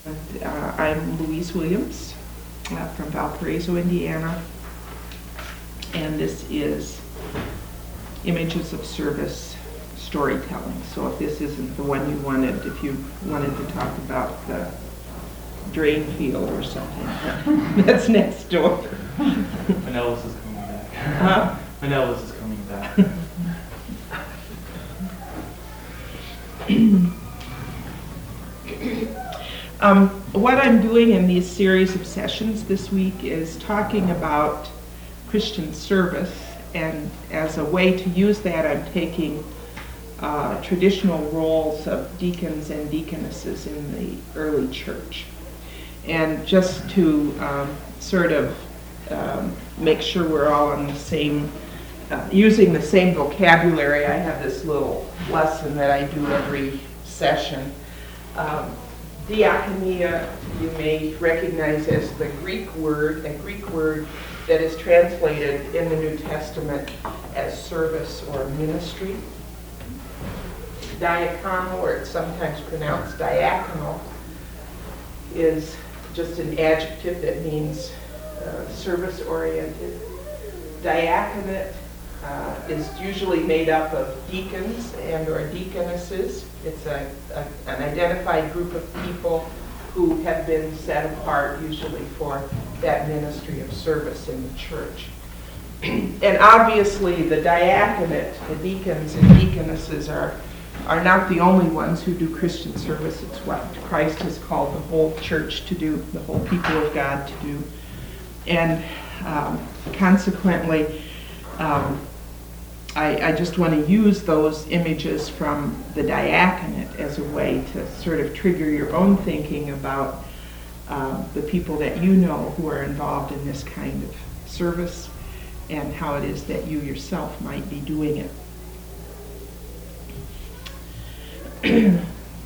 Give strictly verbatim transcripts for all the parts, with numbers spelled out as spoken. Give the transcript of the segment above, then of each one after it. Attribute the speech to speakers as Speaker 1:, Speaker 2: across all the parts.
Speaker 1: And, uh, I'm Louise Williams uh, from Valparaiso, Indiana, and this is Images of Service Storytelling. So if this isn't the one you wanted, if you wanted to talk about the drain field or something, that's next door.
Speaker 2: Manellis is coming back.
Speaker 1: Huh?
Speaker 2: Manellis is coming back.
Speaker 1: Um, what I'm doing in these series of sessions this week is talking about Christian service, and as a way to use that, I'm taking uh, traditional roles of deacons and deaconesses in the early church. And just to um, sort of um, make sure we're all on the same, uh, using the same vocabulary, I have this little lesson that I do every session. Um, Diakonia, you may recognize as the Greek word, a Greek word that is translated in the New Testament as service or ministry. Diaconal, or it's sometimes pronounced diaconal, is just an adjective that means uh, service-oriented. Diaconate uh, is usually made up of deacons and or deaconesses. It's a, a, an identified group of people who have been set apart usually for that ministry of service in the church. And obviously the diaconate, the deacons and deaconesses are, are not the only ones who do Christian service. It's what Christ has called the whole church to do, the whole people of God to do. And um, consequently, um, I, I just want to use those images from the diaconate as a way to sort of trigger your own thinking about uh, the people that you know who are involved in this kind of service and how it is that you yourself might be doing it.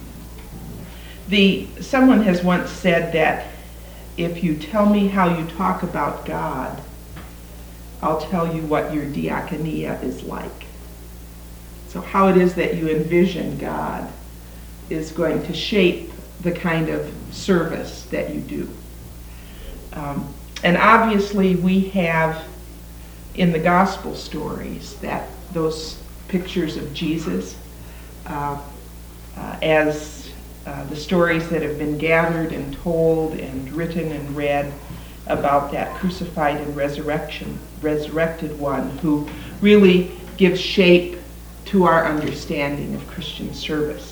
Speaker 1: the someone has once said that if you tell me how you talk about God, I'll tell you what your diakonia is like. So how it is that you envision God is going to shape the kind of service that you do. Um, and obviously we have in the gospel stories that those pictures of Jesus uh, uh, as uh, the stories that have been gathered and told and written and read about that crucified and resurrection, resurrected one who really gives shape to our understanding of Christian service.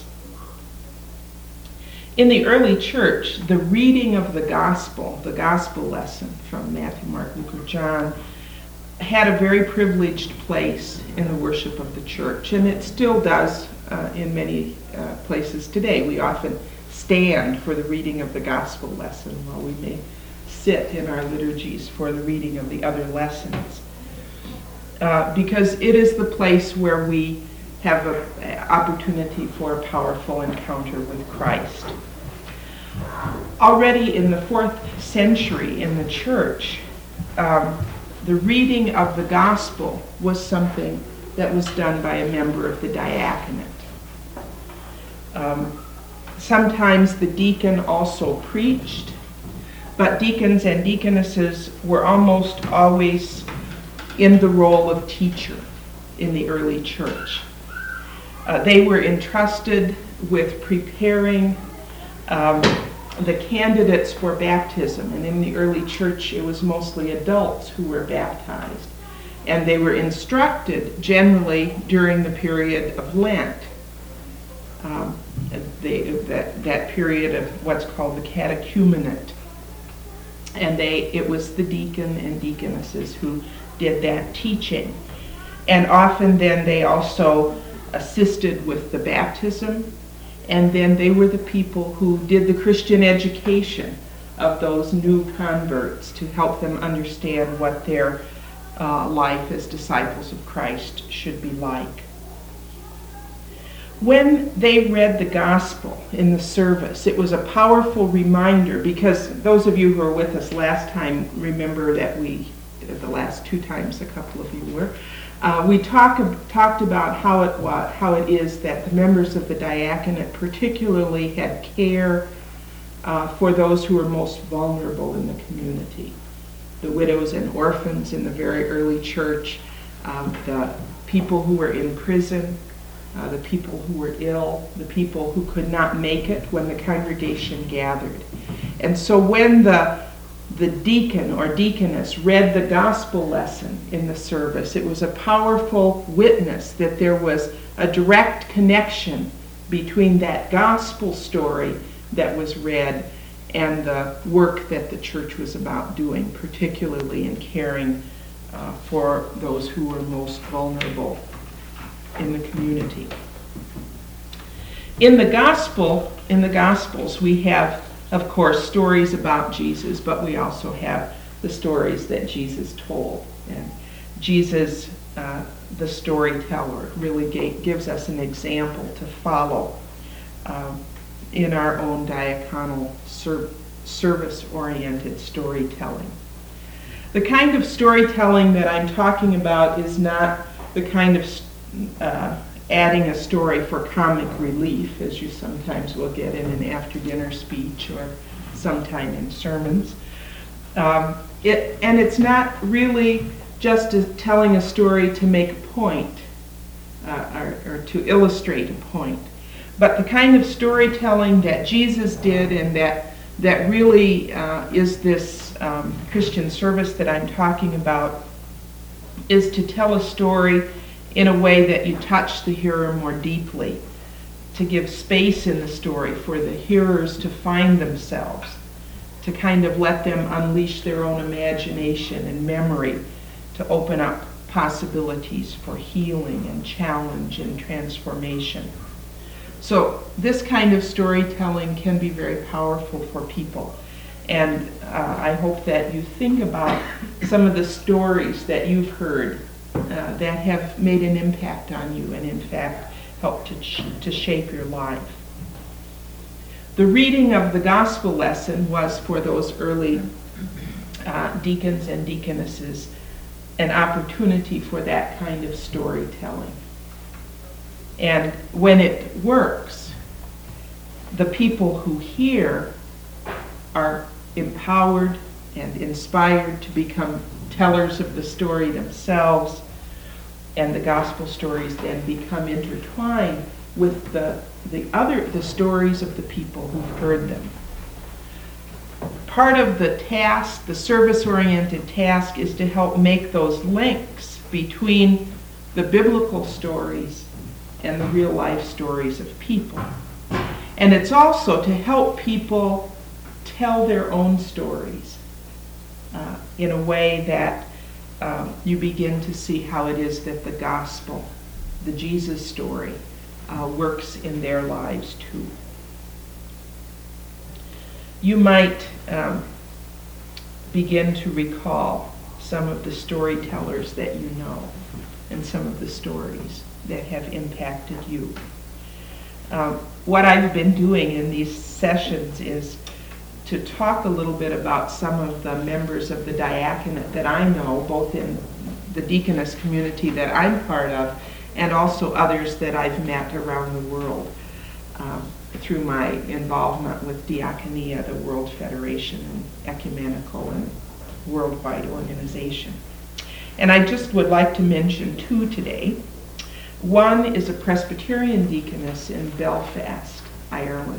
Speaker 1: In the early church, the reading of the gospel, the gospel lesson from Matthew, Mark, Luke, or John, had a very privileged place in the worship of the church, and it still does uh, in many uh, places today. We often stand for the reading of the gospel lesson while we may sit in our liturgies for the reading of the other lessons. Uh, because it is the place where we have an opportunity for a powerful encounter with Christ. Already in the fourth century in the church, um, the reading of the gospel was something that was done by a member of the diaconate. Um, sometimes the deacon also preached, but deacons and deaconesses were almost always in the role of teacher in the early church. Uh, they were entrusted with preparing um, the candidates for baptism, and in the early church it was mostly adults who were baptized. And they were instructed generally during the period of Lent, um, they, that, that period of what's called the catechumenate. And they, it was the deacon and deaconesses who did that teaching. And often then they also assisted with the baptism, and then they were the people who did the Christian education of those new converts to help them understand what their uh, life as disciples of Christ should be like. When they read the gospel in the service, it was a powerful reminder, because those of you who were with us last time remember that we, the last two times a couple of you were, uh, we talk, talked about how it, how it is that the members of the diaconate particularly had care uh, for those who were most vulnerable in the community. The widows and orphans in the very early church, um, the people who were in prison, uh, the people who were ill, the people who could not make it when the congregation gathered. And so when the the deacon or deaconess read the gospel lesson in the service, it was a powerful witness that there was a direct connection between that gospel story that was read and the work that the church was about doing, particularly in caring uh, for those who were most vulnerable in the community. In the gospel, in the gospels, we have, of course, stories about Jesus, but we also have the stories that Jesus told. And Jesus, uh, the storyteller, really gave, gives us an example to follow um, in our own diaconal ser- service-oriented storytelling. The kind of storytelling that I'm talking about is not the kind of uh, adding a story for comic relief, as you sometimes will get in an after-dinner speech or sometime in sermons. Um, it, and it's not really just a, telling a story to make a point uh, or, or to illustrate a point, but the kind of storytelling that Jesus did and that that really uh, is this um, Christian service that I'm talking about, is to tell a story in a way that you touch the hearer more deeply, to give space in the story for the hearers to find themselves, to kind of let them unleash their own imagination and memory, to open up possibilities for healing and challenge and transformation. So this kind of storytelling can be very powerful for people. And uh, I hope that you think about some of the stories that you've heard uh, that have made an impact on you and in fact helped to, ch- to shape your life. The reading of the gospel lesson was for those early uh, deacons and deaconesses an opportunity for that kind of storytelling. And when it works, the people who hear are empowered and inspired to become tellers of the story themselves, and the gospel stories then become intertwined with the the other the stories of the people who've heard them. Part of the task, the service-oriented task, is to help make those links between the biblical stories and the real-life stories of people. And it's also to help people tell their own stories uh, in a way that um, you begin to see how it is that the gospel, the Jesus story, uh, works in their lives too. You might um, begin to recall some of the storytellers that you know and some of the stories that have impacted you. Um, what I've been doing in these sessions is to talk a little bit about some of the members of the diaconate that I know, both in the deaconess community that I'm part of, and also others that I've met around the world um, through my involvement with Diaconia, the World Federation, and ecumenical and worldwide organization. And I just would like to mention two today. One is a Presbyterian deaconess in Belfast, Ireland,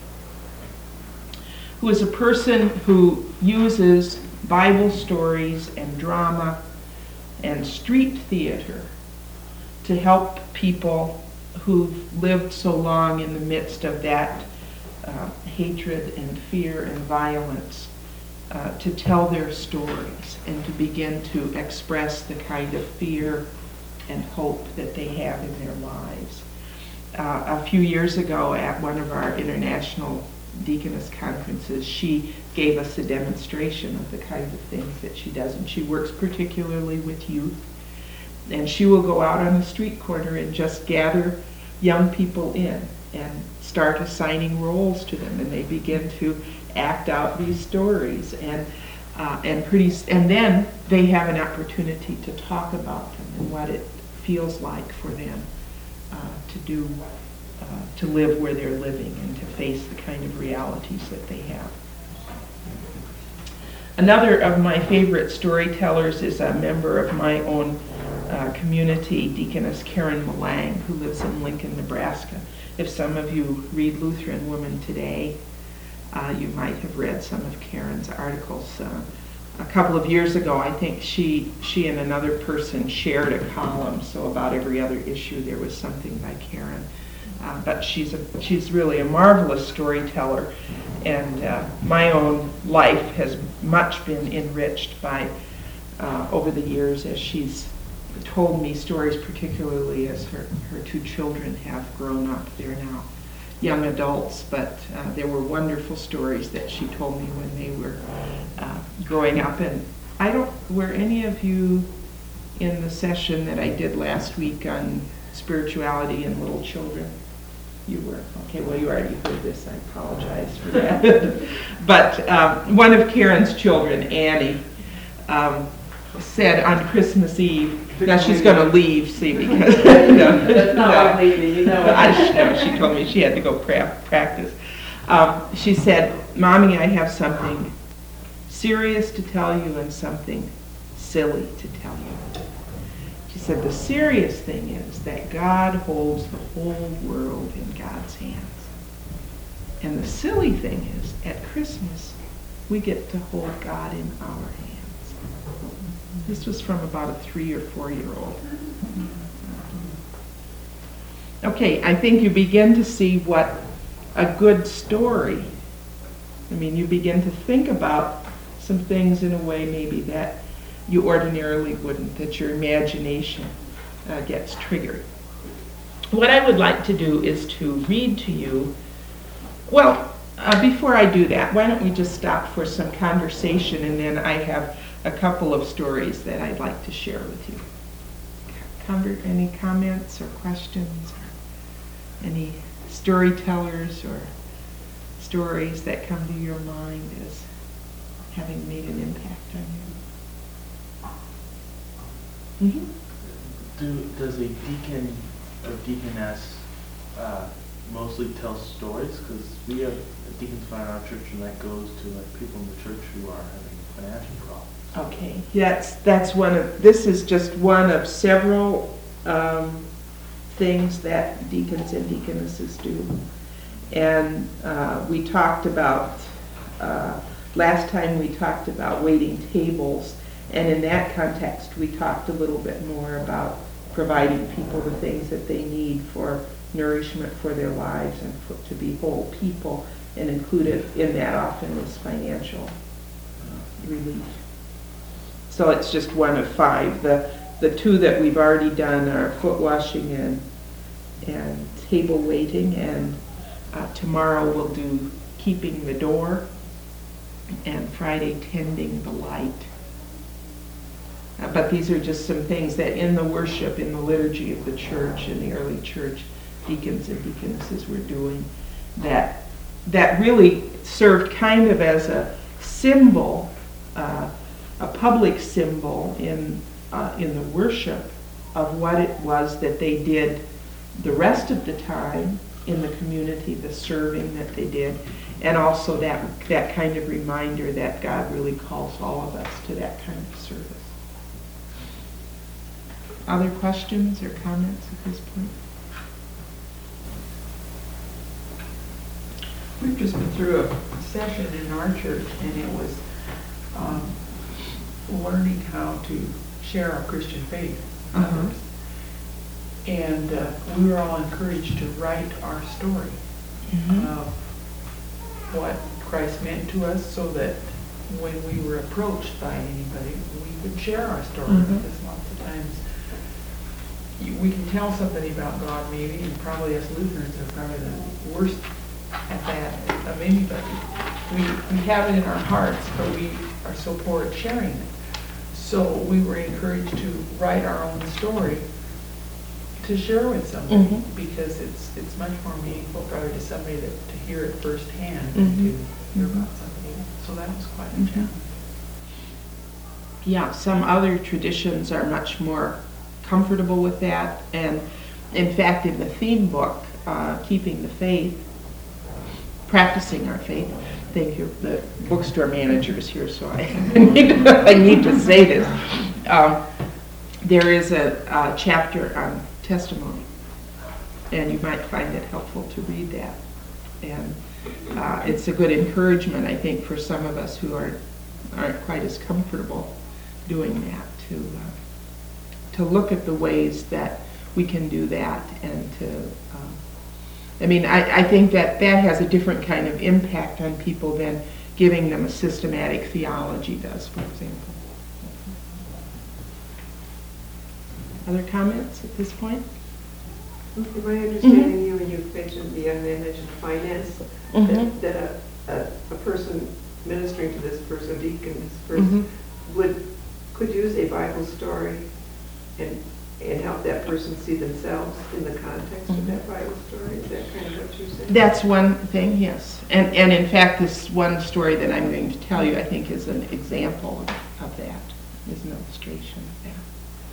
Speaker 1: who is a person who uses Bible stories and drama and street theater to help people who've lived so long in the midst of that uh, hatred and fear and violence uh, to tell their stories and to begin to express the kind of fear and hope that they have in their lives. Uh, a few years ago at one of our international deaconess conferences, she gave us a demonstration of the kind of things that she does, and she works particularly with youth. And she will go out on the street corner and just gather young people in and start assigning roles to them, and they begin to act out these stories, and uh, and pretty and then they have an opportunity to talk about them and what it feels like for them uh, to do uh, to live where they're living and to face the kind of realities that they have. Another of my favorite storytellers is a member of my own uh, community, Deaconess Karen Malang, who lives in Lincoln, Nebraska. If some of you read Lutheran Woman Today, uh, you might have read some of Karen's articles. Uh, a couple of years ago, I think she she and another person shared a column, so about every other issue there was something by Karen. Uh, but she's a, she's really a marvelous storyteller, and uh, my own life has much been enriched by uh, over the years as she's told me stories, particularly as her, her two children have grown up. They're now young adults, but uh, there were wonderful stories that she told me when they were uh, growing up. And I don't, were any of you in the session that I did last week on spirituality and little children? You were. Okay, well, you already heard this. I apologize for that. But um, one of Karen's children, Annie, um, said on Christmas Eve, now she's going to leave, see, because... no,
Speaker 3: That's not
Speaker 1: no.
Speaker 3: what I'm leaving, you know.
Speaker 1: I, no, she told me she had to go pra- practice. Um, she said, Mommy, I have something serious to tell you and something silly to tell you. She said, the serious thing is that God holds the whole world in God's hands. And the silly thing is, at Christmas, we get to hold God in our hands. This was from about a three or four-year-old. Okay, I think you begin to see what a good story, I mean, you begin to think about some things in a way maybe that you ordinarily wouldn't, that your imagination uh, gets triggered. What I would like to do is to read to you, well, uh, before I do that, why don't we just stop for some conversation, and then I have a couple of stories that I'd like to share with you. Conver- any comments or questions, or any storytellers or stories that come to your mind as having made an impact on you? Mm-hmm.
Speaker 2: Do, does a deacon or deaconess uh, mostly tell stories? Because we have a deacon's fund in our church, and that goes to like people in the church who are having financial problems.
Speaker 1: Okay, that's that's one of, this is just one of several um, things that deacons and deaconesses do. And uh, we talked about, uh, last time we talked about waiting tables, and in that context we talked a little bit more about providing people the things that they need for nourishment for their lives and for, to be whole people, and included in that often is financial uh, relief. So it's just one of five. The the two that we've already done are foot washing and and table waiting, and uh, tomorrow we'll do keeping the door, and Friday tending the light. Uh, but these are just some things that in the worship, in the liturgy of the church, in the early church, deacons and deaconesses were doing that that really served kind of as a symbol, uh, a public symbol in uh, in the worship of what it was that they did the rest of the time in the community, the serving that they did, and also that that kind of reminder that God really calls all of us to that kind of service. Other questions or comments at this point?
Speaker 3: We've just been through a session in our church, and it was um, learning how to share our Christian faith with
Speaker 1: Uh-huh.
Speaker 3: others. And uh, we were all encouraged to write our story
Speaker 1: Mm-hmm.
Speaker 3: of what Christ meant to us, so that when we were approached by anybody, we could share our story.
Speaker 1: Mhm.
Speaker 3: Because lots of times you, we can tell somebody about God maybe, and probably us Lutherans are probably the worst at that of anybody. We, we have it in our hearts, but we are so poor at sharing it. So we were encouraged to write our own story to share with somebody,
Speaker 1: Mhm.
Speaker 3: because it's it's much more meaningful probably to somebody that, to hear it firsthand
Speaker 1: Mhm.
Speaker 3: than to hear
Speaker 1: Mhm.
Speaker 3: about somebody else. So that was quite a
Speaker 1: Mhm.
Speaker 3: challenge.
Speaker 1: Yeah, some other traditions are much more comfortable with that, and in fact, in the theme book, uh, keeping the faith, practicing our faith. Thank you. The bookstore manager is here, so I need to, I need to say this. Um, there is a, a chapter on testimony, and you might find it helpful to read that. And uh, it's a good encouragement, I think, for some of us who aren't aren't quite as comfortable doing that, to uh, to look at the ways that we can do that, and to. Um, I mean, I, I think that that has a different kind of impact on people than giving them a systematic theology does, for example. Other comments at this point?
Speaker 4: Am I understanding you when you mentioned the young man mentioned finance,
Speaker 1: Mhm.
Speaker 4: that, that a, a, a person ministering to this person, deacon, this person,
Speaker 1: Mhm.
Speaker 4: would, could use a Bible story and, and help that person see themselves in the context
Speaker 1: Mhm.
Speaker 4: of that Bible story? Is that kind of what you're saying?
Speaker 1: That's one thing, yes. And, and in fact, this one story that I'm going to tell you, I think, is an example of, of that, is an illustration of that.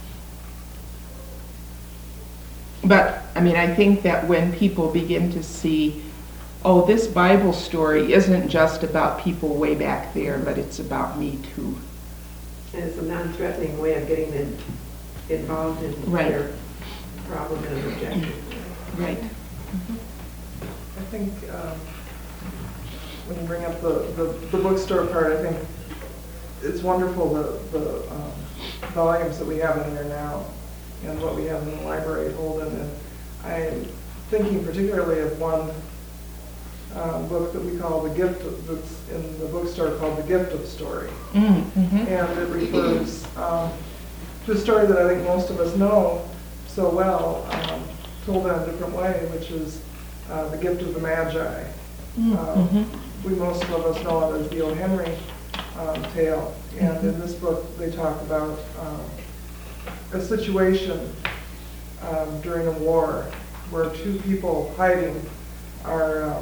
Speaker 1: But, I mean, I think that when people begin to see, oh, this Bible story isn't just about people way back there, but it's about me too.
Speaker 4: And it's a non-threatening way of getting them involved in
Speaker 1: Right.
Speaker 4: their problem and objective.
Speaker 1: Right.
Speaker 5: I think um, when you bring up the, the, the bookstore part, I think it's wonderful the, the um, volumes that we have in there now and what we have in the library at Holden. And I'm thinking particularly of one um, book that we call The Gift, of, that's in the bookstore called The Gift of Story.
Speaker 1: Mm-hmm.
Speaker 5: And it refers um, to a story that I think most of us know so well, um, told in a different way, which is uh, The Gift of the Magi.
Speaker 1: Mm-hmm.
Speaker 5: Um, we most of us know it as the O. Henry um, tale, and
Speaker 1: Mm-hmm.
Speaker 5: in this book they talk about um, a situation um, during a war where two people hiding are uh,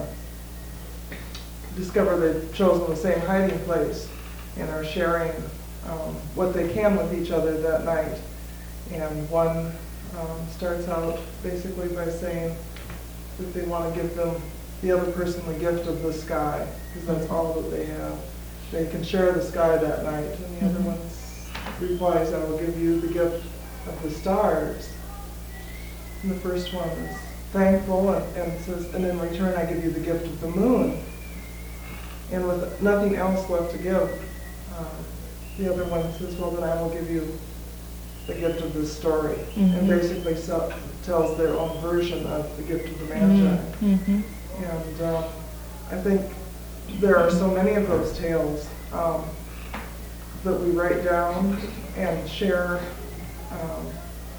Speaker 5: discover they've chosen the same hiding place and are sharing um, what they can with each other that night. And one um, starts out basically by saying that they want to give them, the other person, the gift of the sky, because that's all that they have. They can share the sky that night. And the other one replies, I will give you the gift of the stars. And the first one is thankful and, and says, and in return I give you the gift of the moon. And with nothing else left to give, um, the other one says, well, then I will give you the gift of this story.
Speaker 1: Mhm.
Speaker 5: And basically so, tells their own version of the gift of the Magi.
Speaker 1: Mm-hmm.
Speaker 5: And um, I think there are so many of those tales um, that we write down and share um,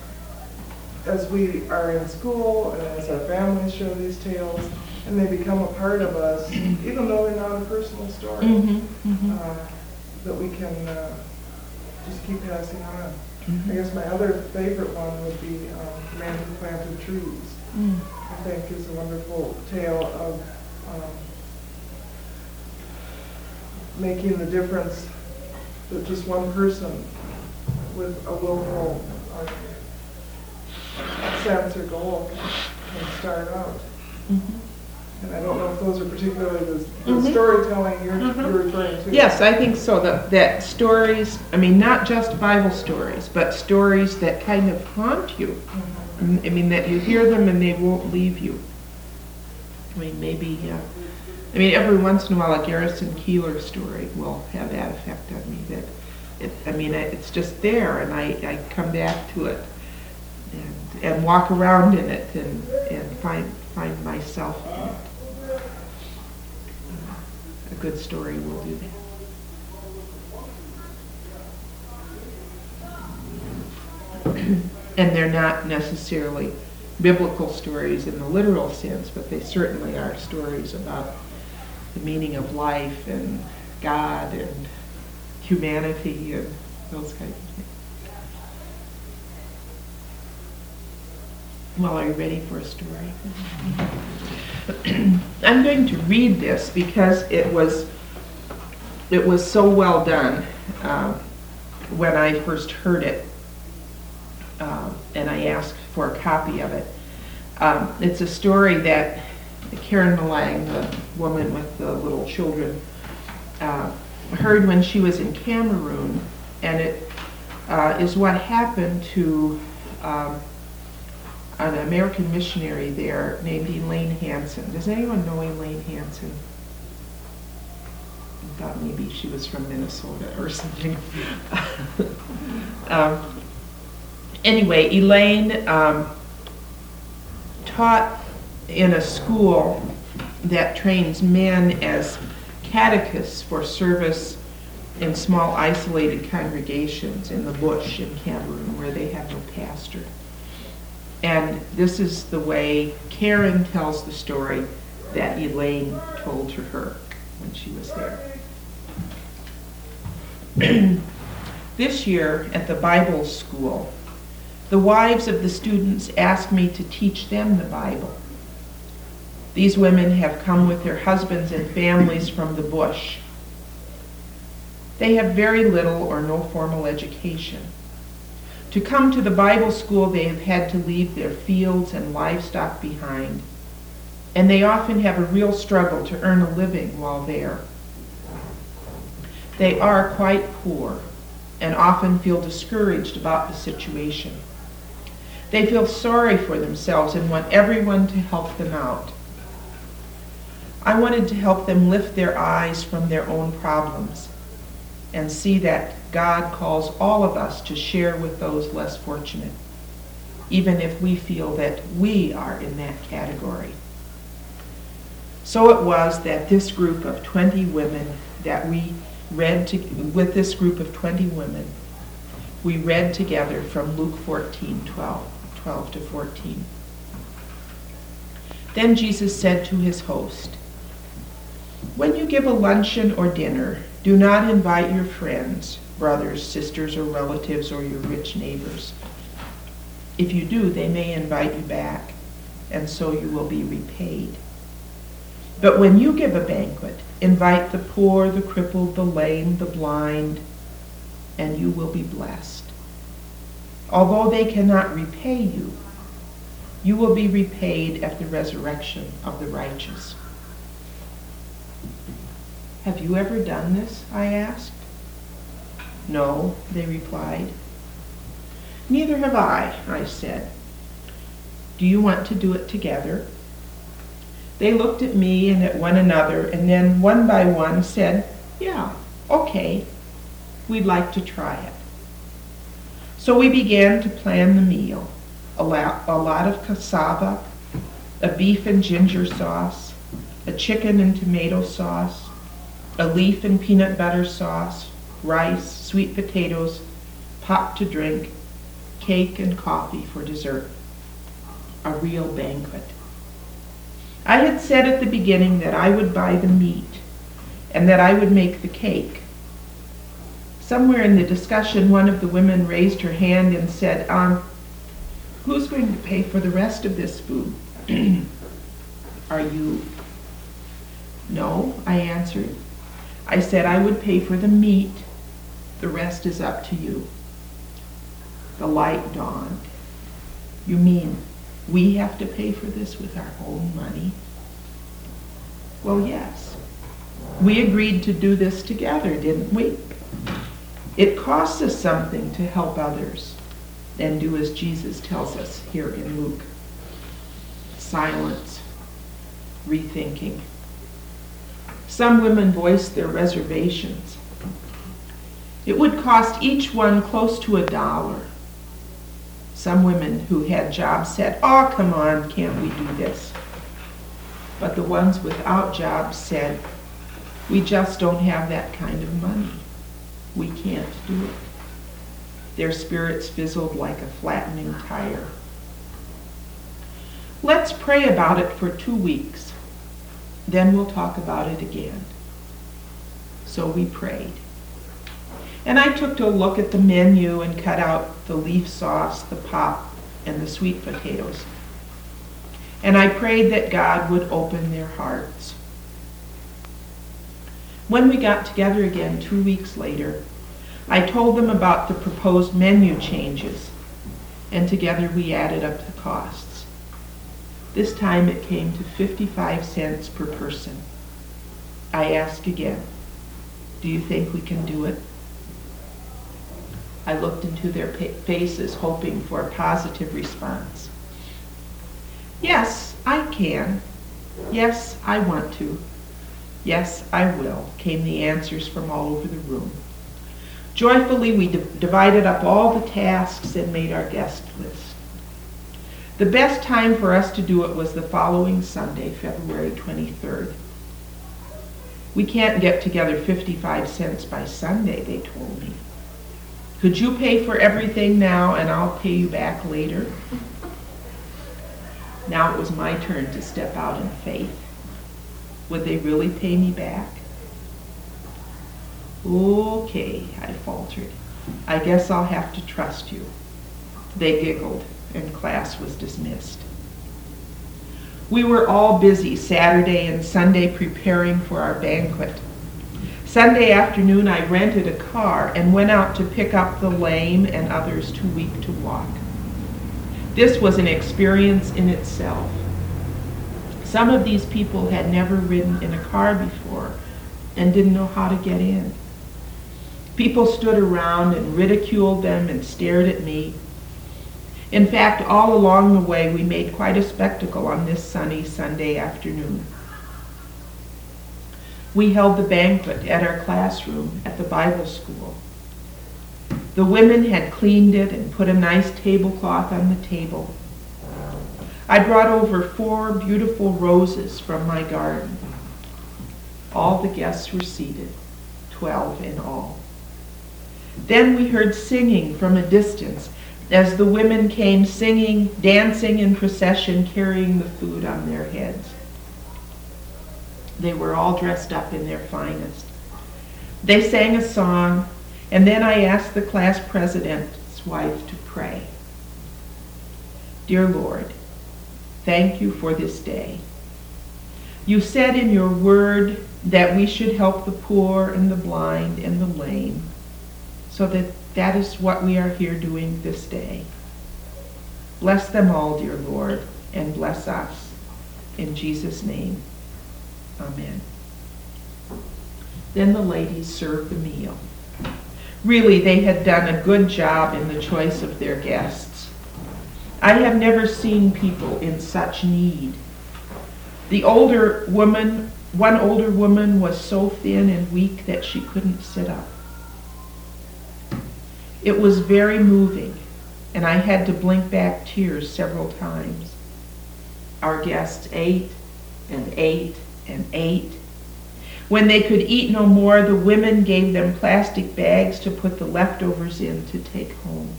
Speaker 5: as we are in school and as our families share these tales, and they become a part of us, even though they're not a personal story,
Speaker 1: Mm-hmm. Mm-hmm.
Speaker 5: uh, that we can uh, just keep passing on.
Speaker 1: Mhm.
Speaker 5: I guess my other favorite one would be um, The Man Who Planted Trees.
Speaker 1: Mm.
Speaker 5: I think is a wonderful tale of um, making the difference that just one person with a willful uh, sense or goal can, can start out.
Speaker 1: Mhm.
Speaker 5: And I don't know if those are particularly the, the
Speaker 1: Mhm.
Speaker 5: storytelling you're,
Speaker 1: Mhm.
Speaker 5: you're referring to.
Speaker 1: Yes, I think so. That, that stories, I mean, not just Bible stories, but stories that kind of haunt you.
Speaker 5: Mhm.
Speaker 1: I mean, that you hear them and they won't leave you. I mean, maybe, uh, I mean, every once in a while a Garrison Keillor story will have that effect on me. That, it, I mean, it- it's just there, and I, I come back to it and, and walk around in it and, and find, find myself in it. A good story will do that. And they're not necessarily biblical stories in the literal sense, but they certainly are stories about the meaning of life and God and humanity and those kinds of things. Well, are you ready for a story? I'm going to read this because it was it was so well done uh, when I first heard it, uh, and I asked for a copy of it. Um, it's a story that Karen Malang, the woman with the little children, uh, heard when she was in Cameroon, and it uh, is what happened to um, an American missionary there named Elaine Hansen. Does anyone know Elaine Hansen? I thought maybe she was from Minnesota or something. um, anyway, Elaine um, taught in a school that trains men as catechists for service in small isolated congregations in the bush in Cameroon where they have no pastor. And this is the way Karen tells the story that Elaine told to her when she was there. This year at the Bible school, the wives of the students asked me to teach them the Bible. These women have come with their husbands and families from the bush. They have very little or no formal education. To come to the Bible school, they have had to leave their fields and livestock behind, and they often have a real struggle to earn a living while there. They are quite poor and often feel discouraged about the situation. They feel sorry for themselves and want everyone to help them out. I wanted to help them lift their eyes from their own problems and see that God calls all of us to share with those less fortunate, even if we feel that we are in that category. So it was that this group of twenty women that we read to, with this group of twenty women, we read together from Luke fourteen, twelve, twelve to fourteen. Then Jesus said to his host, "When you give a luncheon or dinner, do not invite your friends, brothers, sisters, or relatives, or your rich neighbors. If you do, they may invite you back, and so you will be repaid. But when you give a banquet, invite the poor, the crippled, the lame, the blind, and you will be blessed. Although they cannot repay you, you will be repaid at the resurrection of the righteous." "Have you ever done this?" I asked. "No," they replied. "Neither have I," I said. "Do you want to do it together?" They looked at me and at one another, and then one by one said, "Yeah, okay, we'd like to try it." So we began to plan the meal. A lot, a lot of cassava, a beef and ginger sauce, a chicken and tomato sauce, a leaf and peanut butter sauce, rice, sweet potatoes, pop to drink, cake and coffee for dessert. A real banquet. I had said at the beginning that I would buy the meat and that I would make the cake. Somewhere in the discussion, one of the women raised her hand and said, um, "Who's going to pay for the rest of this food?" "Are you?" "No," I answered. I said I would pay for the meat. The rest is up to you. The light dawned. "You mean we have to pay for this with our own money?" "Well, yes. We agreed to do this together, didn't we? It costs us something to help others and do as Jesus tells us here in Luke." Silence. Rethinking. Some women voiced their reservations. It would cost each one close to a dollar. Some women who had jobs said, "Oh, come on, can't we do this?" But the ones without jobs said, "We just don't have that kind of money. We can't do it." Their spirits fizzled like a flattening tire. "Let's pray about it for two weeks. Then we'll talk about it again." So we prayed. And I took a look at the menu and cut out the leaf sauce, the pop, and the sweet potatoes. And I prayed that God would open their hearts. When we got together again two weeks later, I told them about the proposed menu changes, and together we added up the costs. This time it came to fifty-five cents per person. I ask again, do you think we can do it? I looked into their pa- faces, hoping for a positive response. Yes, I can. Yes, I want to. Yes, I will, came the answers from all over the room. Joyfully, we d- divided up all the tasks and made our guest list. The best time for us to do it was the following Sunday, February twenty-third. We can't get together fifty-five cents by Sunday, they told me. Could you pay for everything now and I'll pay you back later? Now it was my turn to step out in faith. Would they really pay me back? Okay, I faltered. I guess I'll have to trust you. They giggled, and class was dismissed. We were all busy Saturday and Sunday preparing for our banquet. Sunday afternoon, I rented a car and went out to pick up the lame and others too weak to walk. This was an experience in itself. Some of these people had never ridden in a car before and didn't know how to get in. People stood around and ridiculed them and stared at me. In fact, all along the way, we made quite a spectacle on this sunny Sunday afternoon. We held the banquet at our classroom at the Bible school. The women had cleaned it and put a nice tablecloth on the table. I brought over four beautiful roses from my garden. All the guests were seated, twelve in all. Then we heard singing from a distance as the women came singing, dancing in procession, carrying the food on their heads. They were all dressed up in their finest. They sang a song, and then I asked the class president's wife to pray. Dear Lord, thank you for this day. You said in your word that we should help the poor and the blind and the lame, so that that is what we are here doing this day. Bless them all, dear Lord, and bless us. In Jesus' name, amen. Then the ladies served the meal. Really, they had done a good job in the choice of their guests. I have never seen people in such need. The older woman, one older woman was so thin and weak that she couldn't sit up. It was very moving, and I had to blink back tears several times. Our guests ate and ate and ate. When they could eat no more, the women gave them plastic bags to put the leftovers in to take home.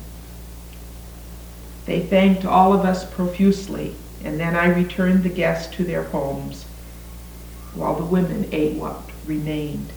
Speaker 1: They thanked all of us profusely, and then I returned the guests to their homes, while the women ate what remained.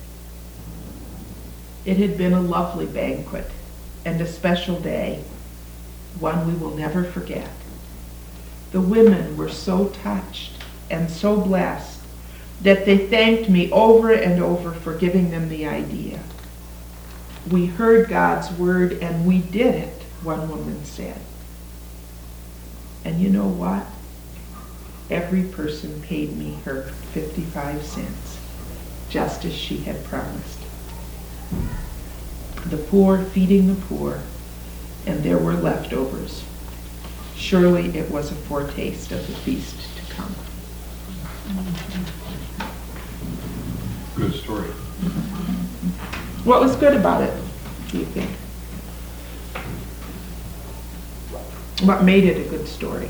Speaker 1: It had been a lovely banquet and a special day, one we will never forget. The women were so touched and so blessed that they thanked me over and over for giving them the idea. We heard God's word and we did it, one woman said. And you know what? Every person paid me her fifty-five cents, just as she had promised. The poor feeding the poor, and there were leftovers. Surely it was a foretaste of the feast to come.
Speaker 6: Good story.
Speaker 1: What was good about it, do you think? What made it a good story?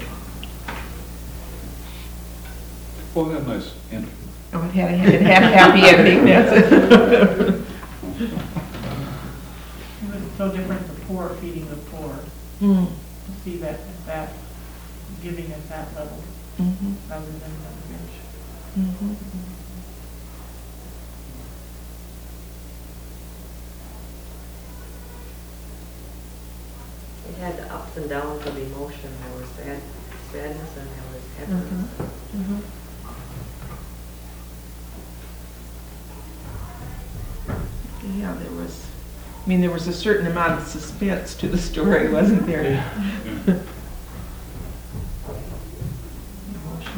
Speaker 6: Well, that nice ending.
Speaker 1: Oh, it had a, it had a happy ending, that's it.
Speaker 7: It's so different, the poor feeding the poor.
Speaker 1: Mm.
Speaker 7: To see that at that, giving at that level,
Speaker 1: Mm-hmm.
Speaker 7: rather than the rich.
Speaker 1: Mm-hmm.
Speaker 8: It had the ups and downs of emotion. There was sad, sadness and there was happiness.
Speaker 1: Mm-hmm. Yeah, there was, I mean, there was a certain amount of suspense to the story, wasn't there?
Speaker 6: Yeah.
Speaker 1: Emotion.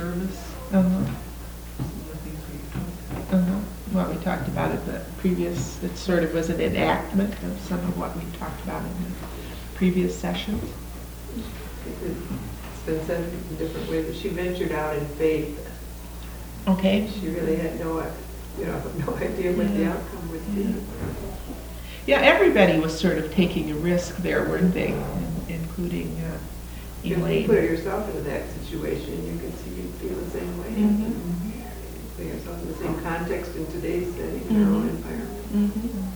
Speaker 3: service,
Speaker 1: Uh-huh,
Speaker 3: some of the things we talked about.
Speaker 1: uh-huh. What we talked about at the previous, it sort of was an enactment of some of what we talked about in the previous sessions.
Speaker 4: It's been said in different ways, but she ventured out in faith.
Speaker 1: Okay.
Speaker 4: She really had no, you know, no idea what the
Speaker 1: Yeah.
Speaker 4: outcome would be.
Speaker 1: Yeah, everybody was sort of taking a risk there, weren't they? In- Including uh,
Speaker 4: If you
Speaker 1: Elaine.
Speaker 4: put yourself into that situation, you can see you'd feel the same way.
Speaker 1: Mhm.
Speaker 4: Put yourself in the same context in today's setting, in your own
Speaker 1: Mhm.
Speaker 4: environment.
Speaker 1: Mhm.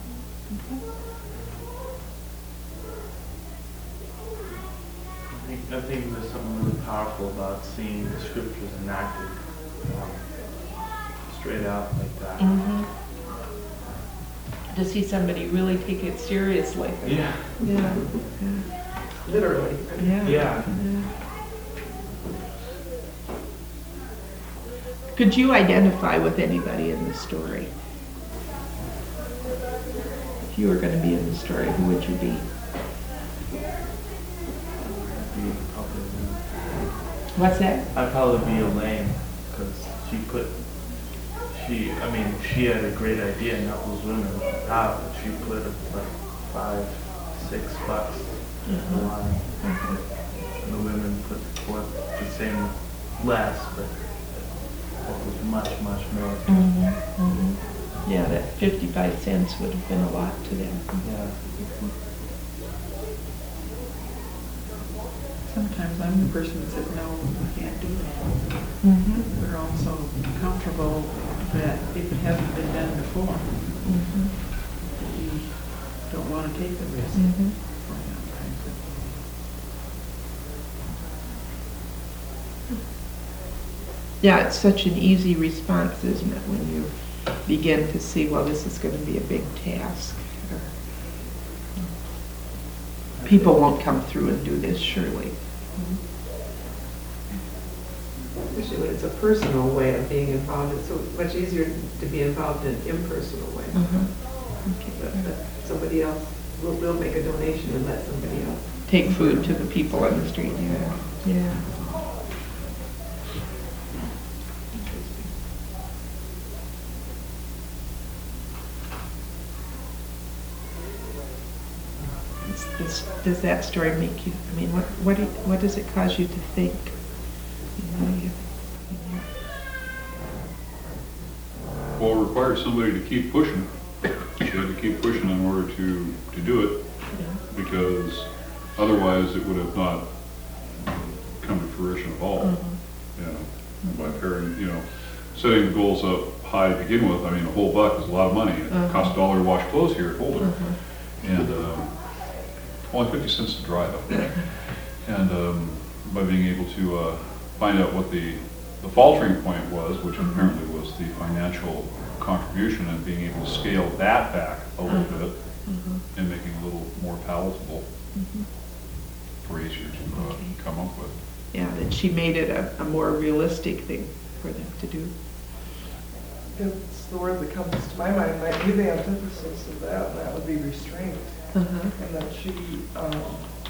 Speaker 2: I think, I think there's something really powerful about seeing the scriptures enacted um, straight out like that.
Speaker 1: Mhm. To see somebody really take it seriously.
Speaker 2: Yeah.
Speaker 1: Yeah.
Speaker 4: Literally.
Speaker 1: Yeah.
Speaker 2: Yeah.
Speaker 1: Could you identify with anybody in the story? If you were going to be in the story, who would you be? What's that?
Speaker 2: I'd probably be Elaine, because she put, she, I mean, she had a great idea and helped those women out, but she put like five, six bucks in the line. And the women put forth the same less, but it was much, much more.
Speaker 1: Mm-hmm. Mm-hmm. Yeah, that fifty-five cents would have been a lot to them.
Speaker 2: Yeah.
Speaker 3: Sometimes I'm the person that says, no, we can't do that.
Speaker 1: Mm-hmm.
Speaker 3: We're also comfortable that if it hasn't been done before,
Speaker 1: Mm-hmm.
Speaker 3: we don't want to take the risk.
Speaker 1: Mm-hmm.
Speaker 3: for that kind of thing.
Speaker 1: Yeah, it's such an easy response, isn't it, when you begin to see, well, this is going to be a big task. Or, people won't come through and do this, surely.
Speaker 4: Especially when it's a personal way of being involved, it's so much easier to be involved in an impersonal way.
Speaker 1: Uh-huh. Okay.
Speaker 4: But, but somebody else will, will make a donation and let somebody else.
Speaker 1: Take food to the people on the street, yeah. Yeah. It's this- Does that story make you, I mean, what, what, do- what does it cause you to think? You know, you-
Speaker 6: Well, it required somebody to keep pushing. She had to keep pushing in order to, to do it, because otherwise it would have not come to fruition at all. You know, by pairing, you know, setting the goals up high to begin with, I mean, a whole buck is a lot of money. It
Speaker 1: Uh-huh.
Speaker 6: costs a dollar to wash clothes here at Holden.
Speaker 1: Uh-huh.
Speaker 6: And, um, only fifty cents to dry though. And, um, by being able to, uh, find out what the, the faltering point was, which apparently was the financial contribution, and being able to scale that back a little
Speaker 1: Uh-huh.
Speaker 6: bit and making it a little more palatable for easier to uh,
Speaker 1: Okay.
Speaker 6: come up with.
Speaker 1: Yeah, that she made it a, a more realistic thing for them to do.
Speaker 5: It's the word that comes to my mind, might be the antithesis of that, and that would be restraint.
Speaker 1: Uh-huh.
Speaker 5: And that she, um,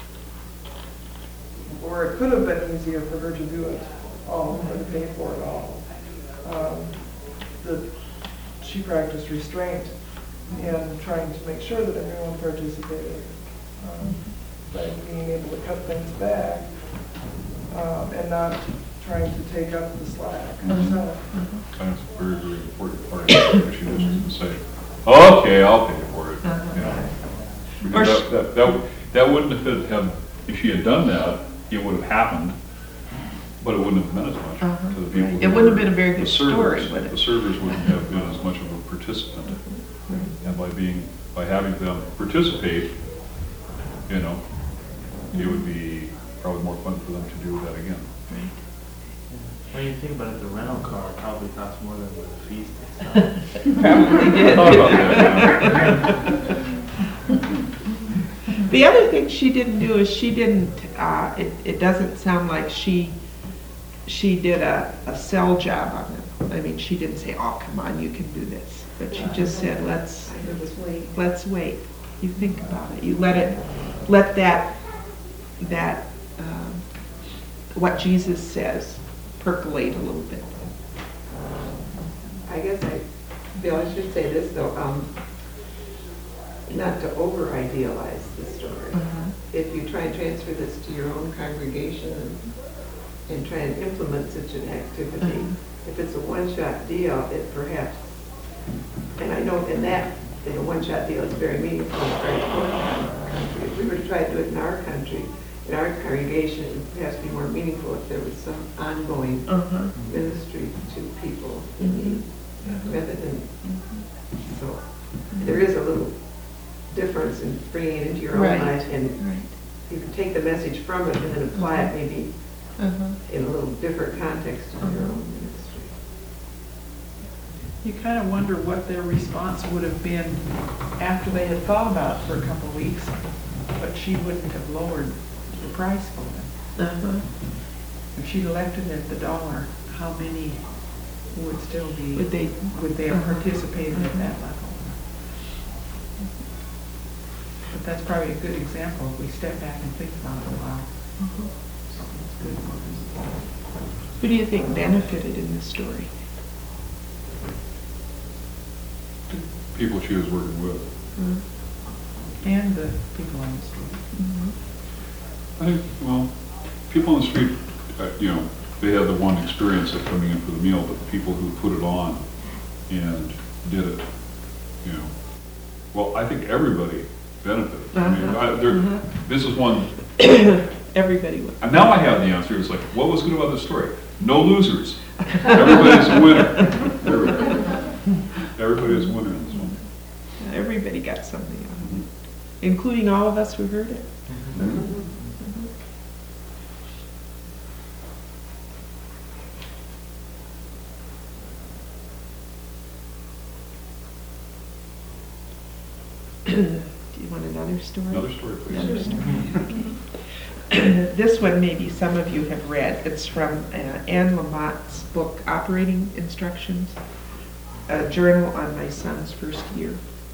Speaker 5: or it could have been easier for her to do it all, or to pay for it all. Um, That she practiced restraint in trying to make sure that everyone participated, um, by being able to cut things back, um, and not trying to take up the slack herself.
Speaker 6: And it's a very, very important part of it. She doesn't say, okay, I'll pay for it.
Speaker 1: Uh-huh.
Speaker 6: You know.
Speaker 1: Or
Speaker 6: Because
Speaker 1: sh-
Speaker 6: that, that, that, that wouldn't have, have, if she had done that, it would have happened, but it wouldn't have meant as much
Speaker 1: Uh-huh.
Speaker 6: to the people.
Speaker 1: It
Speaker 6: who
Speaker 1: wouldn't have
Speaker 6: were
Speaker 1: been a very
Speaker 6: the
Speaker 1: good
Speaker 6: servers.
Speaker 1: story, would it?
Speaker 6: The servers wouldn't have been as much of a participant. And by being, by having them participate, you know, it would be probably more fun for them to do that again.
Speaker 2: When you think about it, the rental car probably costs more than the feast itself.
Speaker 1: Probably did.
Speaker 6: Thought about that,
Speaker 1: The other thing she didn't do is she didn't, uh, it, it doesn't sound like she, she did a, a sell job on them. I mean, she didn't say, oh, come on, you can do this. But she just said, let's,
Speaker 4: I was wait.
Speaker 1: let's wait. You think about it. You let it, let that, that, um, what Jesus says percolate a little bit.
Speaker 4: I guess I, Bill, I should say this though, um, not to over idealize the story.
Speaker 1: Uh-huh.
Speaker 4: If you try and transfer this to your own congregation and, and try and implement such an activity,
Speaker 1: Uh-huh.
Speaker 4: if it's a one-shot deal, it perhaps, and I know in that, in a one-shot deal, it's very meaningful in our country. If we were to try to do it in our country, in our congregation, it would perhaps be more meaningful if there was some ongoing
Speaker 1: Uh-huh.
Speaker 4: ministry to people in need, rather than, so, there is a little difference in bringing it into your own
Speaker 1: Right.
Speaker 4: life, and
Speaker 1: Right.
Speaker 4: you can take the message from it and then apply it maybe
Speaker 1: Uh-huh.
Speaker 4: in a little different context in your
Speaker 1: Uh-huh.
Speaker 4: own ministry.
Speaker 3: You kind of wonder what their response would have been after they had thought about it for a couple of weeks, but she wouldn't have lowered the price for them.
Speaker 1: Uh-huh.
Speaker 3: If she'd left it at the dollar, how many would still be,
Speaker 1: Would they?
Speaker 3: would they have
Speaker 1: Uh-huh.
Speaker 3: participated at
Speaker 1: Uh-huh.
Speaker 3: that level? But that's probably a good example if we step back and think about it a while. Something's good for us.
Speaker 1: Who do you think benefited in this story?
Speaker 6: People she was working with.
Speaker 3: And the people on the street.
Speaker 1: Mm-hmm.
Speaker 6: I think, well, people on the street, uh, you know, they had the one experience of coming in for the meal, but the people who put it on and did it, you know, well, I think everybody benefited. I mean,
Speaker 1: Uh-huh.
Speaker 6: I, there,
Speaker 1: Uh-huh.
Speaker 6: this is one,
Speaker 1: Everybody would.
Speaker 6: and now I have the answer. It's like, what was good about this story? No losers. Everybody's a winner. Everybody. Everybody is a winner in this one.
Speaker 1: Everybody got something out of it, including all of us who heard it. Do you want another story?
Speaker 6: Another story, please.
Speaker 1: Another story. Okay. This one maybe some of you have read. It's from uh, Anne Lamott's book, Operating Instructions, a journal on my son's first year.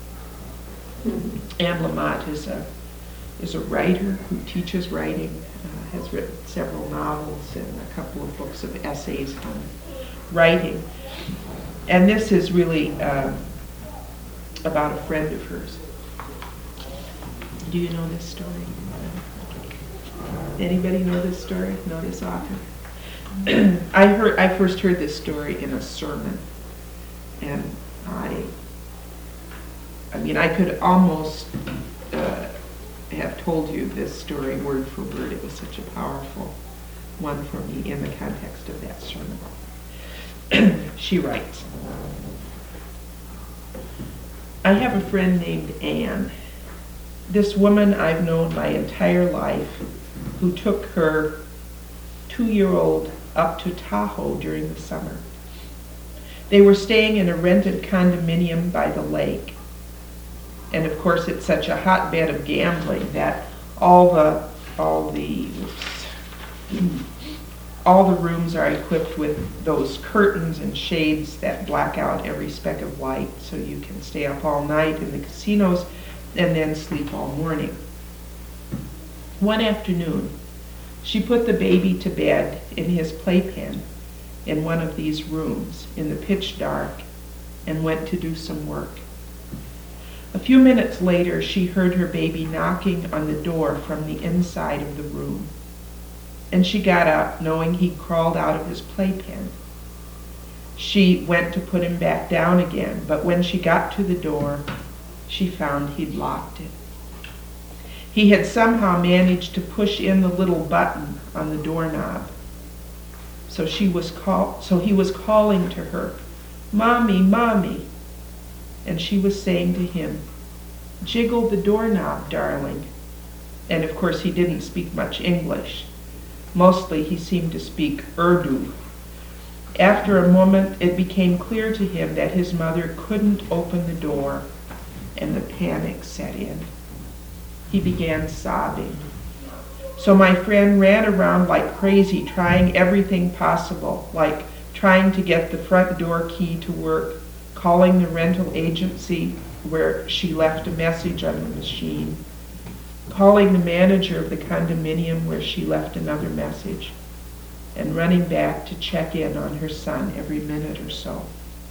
Speaker 1: Anne Lamott is a is a writer who teaches writing, uh, has written several novels and a couple of books of essays on writing. And this is really uh, about a friend of hers. Do you know this story? Anybody know this story? Know this author? I heard. I first heard this story in a sermon, and I. I mean, I could almost uh, have told you this story word for word. It was such a powerful one for me in the context of that sermon. She writes, I have a friend named Anne. This woman I've known my entire life, who took her two-year-old up to Tahoe during the summer. They were staying in a rented condominium by the lake. And of course, it's such a hotbed of gambling that all the all the oops, all the rooms are equipped with those curtains and shades that black out every speck of light, so you can stay up all night in the casinos and then sleep all morning. One afternoon, she put the baby to bed in his playpen in one of these rooms in the pitch dark and went to do some work. A few minutes later, she heard her baby knocking on the door from the inside of the room, and she got up knowing he'd crawled out of his playpen. She went to put him back down again, but when she got to the door, she found he'd locked it. He had somehow managed to push in the little button on the doorknob. So she was call so he was calling to her, "Mommy, Mommy." And she was saying to him, "Jiggle the doorknob, darling." And of course he didn't speak much English. Mostly he seemed to speak Urdu. After a moment, it became clear to him that his mother couldn't open the door, and the panic set in. He began sobbing. So my friend ran around like crazy, trying everything possible, like trying to get the front door key to work, calling the rental agency where she left a message on the machine, calling the manager of the condominium where she left another message. and running back to check in on her son every minute or so.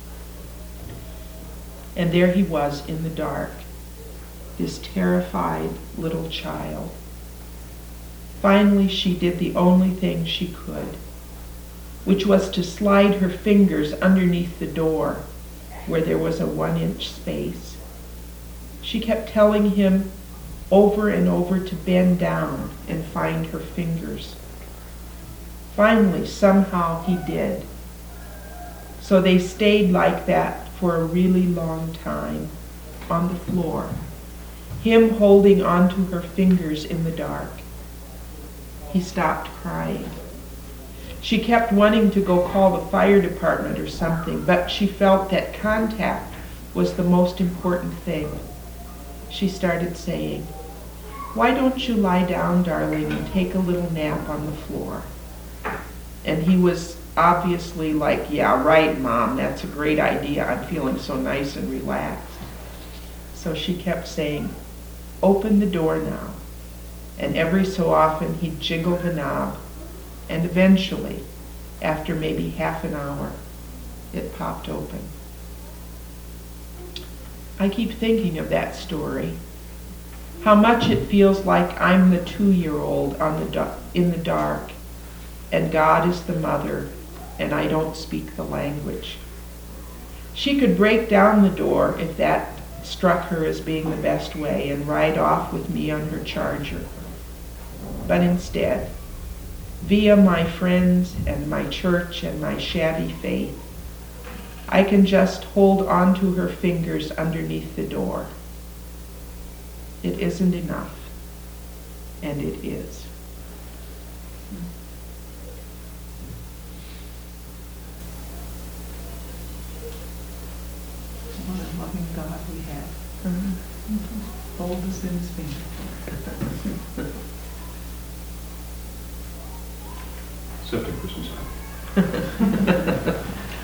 Speaker 1: And there he was in the dark, this terrified little child. Finally, she did the only thing she could, which was to slide her fingers underneath the door where there was a one-inch space. She kept telling him over and over to bend down and find her fingers. Finally, somehow he did. So they stayed like that for a really long time on the floor, him holding onto her fingers in the dark. He stopped crying. She kept wanting to go call the fire department or something, but she felt that contact was the most important thing. She started saying, "Why don't you lie down, darling, and take a little nap on the floor?" And he was obviously like, "Yeah, right, Mom, that's a great idea. I'm feeling so nice and relaxed." So she kept saying, "Open the door now." And every so often he'd jiggle the knob, and eventually, after maybe half an hour, it popped open. I keep thinking of that story, how much it feels like I'm the two-year-old on the du- in the dark, and God is the mother, and I don't speak the language. She could break down the door if that struck her as being the best way and ride off with me on her charger. But instead, via my friends and my church and my shabby faith, I can just hold on to her fingers underneath the door. It isn't enough, and it is.
Speaker 3: What a loving God we have. Mm-hmm. Hold us in his fingers.
Speaker 6: Except at Christmas time.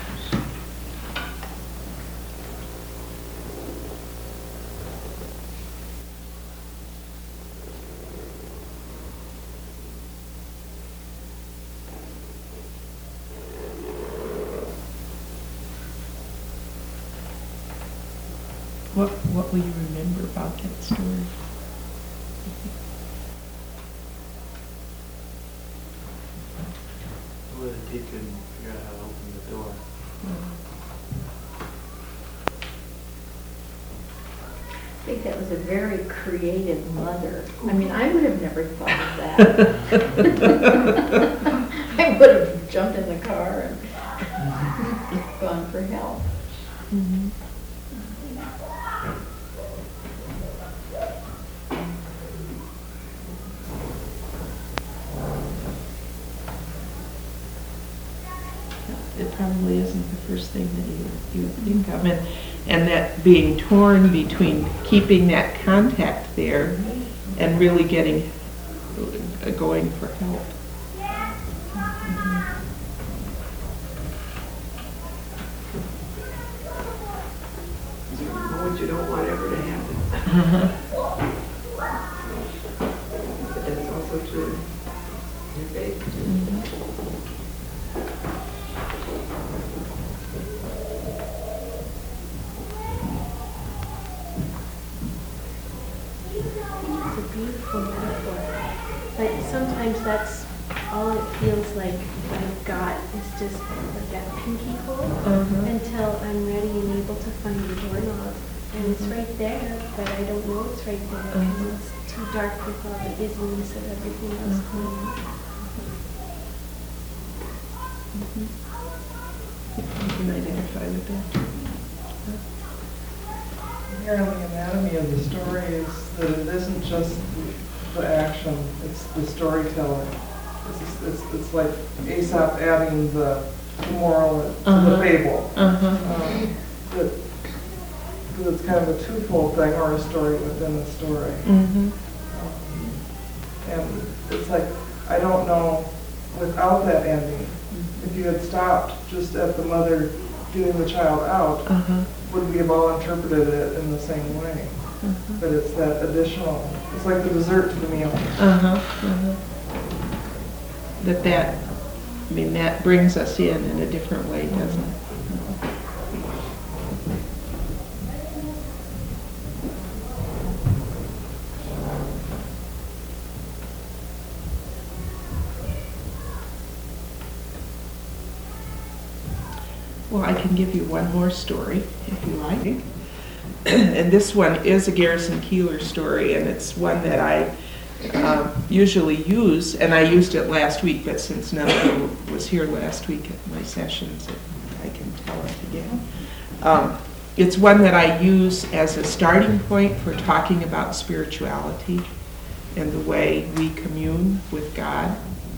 Speaker 1: What, what will you remember about that story?
Speaker 2: Where the deacon figure out how to open the door.
Speaker 9: I think that was a very creative mother. I mean, I would have never thought of that. I would have jumped in the car and gone for help.
Speaker 1: Mm-hmm. It probably isn't the first thing that you, you would think of. And, and that being torn between keeping that contact there and really getting, uh, going for help.
Speaker 4: What you don't want ever to happen. But that's also true in your faith.
Speaker 10: It's a beautiful metaphor, but sometimes that's all it feels like I've got is just like that pinky hole
Speaker 1: Uh-huh.
Speaker 10: until I'm ready and able to find the doorknob. And it's right there, but I don't know it's right there because
Speaker 1: Uh-huh.
Speaker 10: it's too dark with all the busyness of everything else going on.
Speaker 1: You can identify with that.
Speaker 5: Here in the anatomy of the story is that it isn't just the action, it's the storyteller. It's, it's, it's like Aesop adding the moral to
Speaker 1: Uh-huh.
Speaker 5: the fable.
Speaker 1: Uh-huh.
Speaker 5: Um, that, that it's kind of a twofold thing, or a story within the story.
Speaker 1: Mm-hmm.
Speaker 5: Um, and it's like, I don't know, without that ending, if you had stopped just at the mother getting the child out,
Speaker 1: Uh-huh.
Speaker 5: would we have all interpreted it in the same way?
Speaker 1: Uh-huh.
Speaker 5: But it's that additional, it's like the dessert to the meal.
Speaker 1: Uh-huh. Uh-huh. That that I mean, that brings us in in a different way, doesn't it? Well, I can give you one more story, if you like. And this one is a Garrison Keillor story, and it's one that I uh, usually use, and I used it last week, but since none of you was here last week at my sessions, I can tell it again. Um, it's one that I use as a starting point for talking about spirituality and the way we commune with God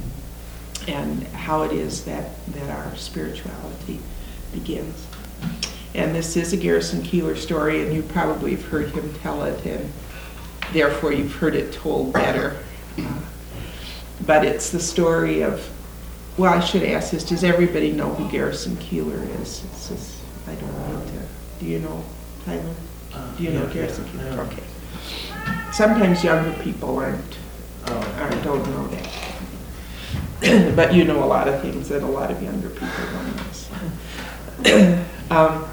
Speaker 1: and how it is that, that our spirituality begins. And this is a Garrison Keillor story, and you probably have heard him tell it, and therefore you've heard it told better. Uh, but it's the story of, well, I should ask this, does everybody know who Garrison Keillor is? It's just, I don't need to, do you know, Tyler?
Speaker 2: Uh,
Speaker 1: Do you know
Speaker 2: yeah,
Speaker 1: Garrison
Speaker 2: yeah,
Speaker 1: Keillor?
Speaker 2: yeah.
Speaker 1: Okay. Sometimes younger people aren't,
Speaker 2: Oh,
Speaker 1: or don't know that. But you know a lot of things that a lot of younger people don't know. So. um,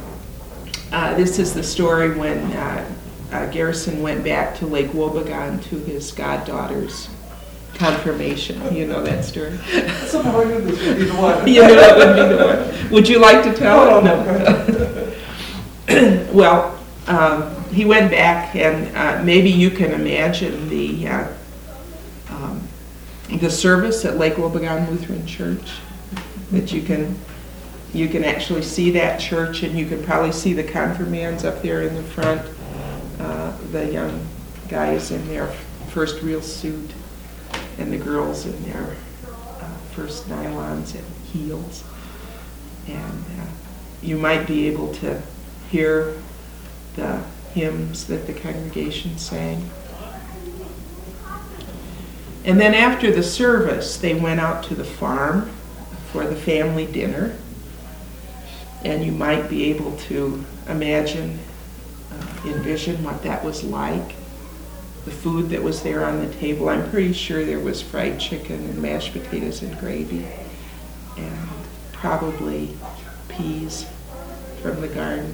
Speaker 1: uh, this is the story when uh, uh, Garrison went back to Lake Wobegon to his goddaughter's confirmation. You know that story?
Speaker 5: Somehow I knew this would be the one.
Speaker 1: You knew that would be the one. Would you like to tell
Speaker 5: No,
Speaker 1: it?
Speaker 5: no.
Speaker 1: Well, um, he went back, and uh, maybe you can imagine the uh, um, the service at Lake Wobegon Lutheran Church. That you can you can actually see that church, and you can probably see the confirmands up there in the front. Uh, the young guys in their first real suit, and the girls in their uh, first nylons and heels. And uh, you might be able to hear the hymns that the congregation sang. And then after the service, they went out to the farm for the family dinner. And you might be able to imagine, uh, envision what that was like. The food that was there on the table. I'm pretty sure there was fried chicken and mashed potatoes and gravy. And probably peas from the garden.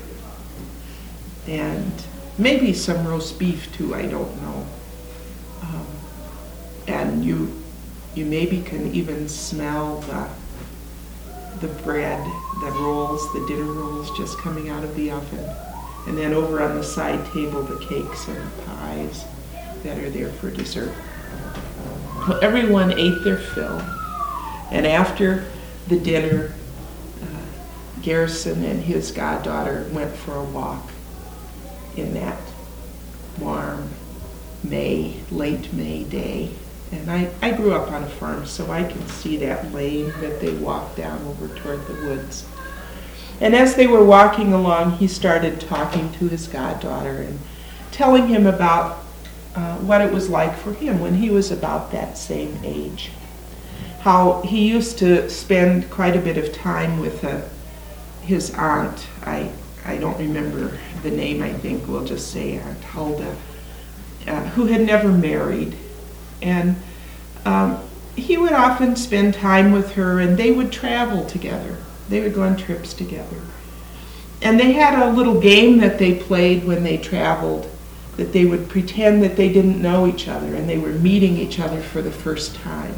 Speaker 1: And maybe some roast beef too, I don't know. Um, and you you maybe can even smell the the bread, the rolls, the dinner rolls just coming out of the oven. And then over on the side table, the cakes and the pies that are there for dessert. Well, everyone ate their fill. And after the dinner, uh, Garrison and his goddaughter went for a walk in that warm May, late May day. And I, I grew up on a farm, so I can see that lane that they walked down over toward the woods. And as they were walking along, he started talking to his goddaughter and telling him about uh, what it was like for him when he was about that same age. How he used to spend quite a bit of time with uh, his aunt. I, I don't remember the name, I think we'll just say Aunt Hulda, uh, who had never married. And um, he would often spend time with her, and they would travel together. They would go on trips together. And they had a little game that they played when they traveled, that they would pretend that they didn't know each other, and they were meeting each other for the first time.